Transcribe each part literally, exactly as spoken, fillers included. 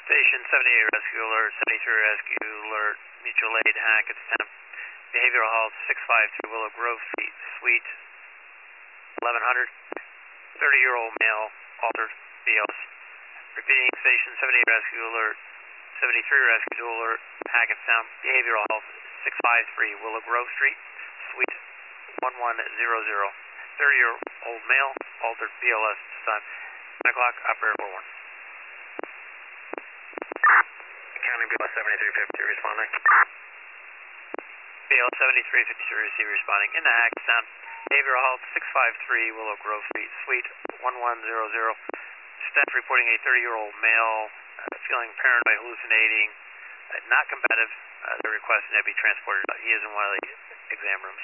Station seventy-eight rescue alert, seventy-three rescue alert, mutual aid, Hackett's Town. Behavioral halt six five three Willow Grove Street, Suite eleven hundred. thirty-year-old male, altered, B L S. Repeating, station seventy-eight rescue alert, seventy-three rescue alert, Hackett's Town. Behavioral halt six five three Willow Grove Street, Suite one one zero zero. thirty-year-old male, altered, B L S. This time, ten o'clock, operator four one. County B L S seventy-three fifty responding. B L S seventy-three fifty-three receiver responding. In the Hackett's Town. Behavioral halt six five three Willow Grove Street, Suite one one zero zero. Staff reporting a thirty-year-old male uh, feeling paranoid, hallucinating, uh, not combative. Uh, they're requesting that be transported. He is in one of the exam rooms.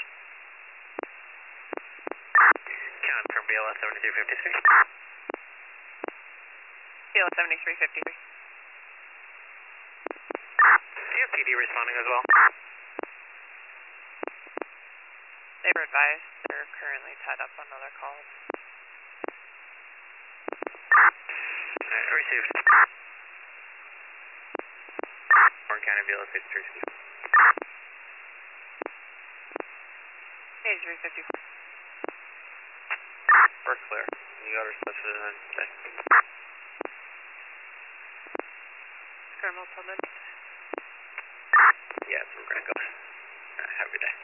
County from B L S seventy-three fifty-three. B L S seventy-three fifty-three. C S P D responding as well. They were advised they're currently tied up on other calls. Alright, received. Orange County B L S fifty-three. eighty-three fifty-four. We're clear. You got her listed and then check. Skirmill Pullman. Yeah, so we're gonna go. Alright, have a good day.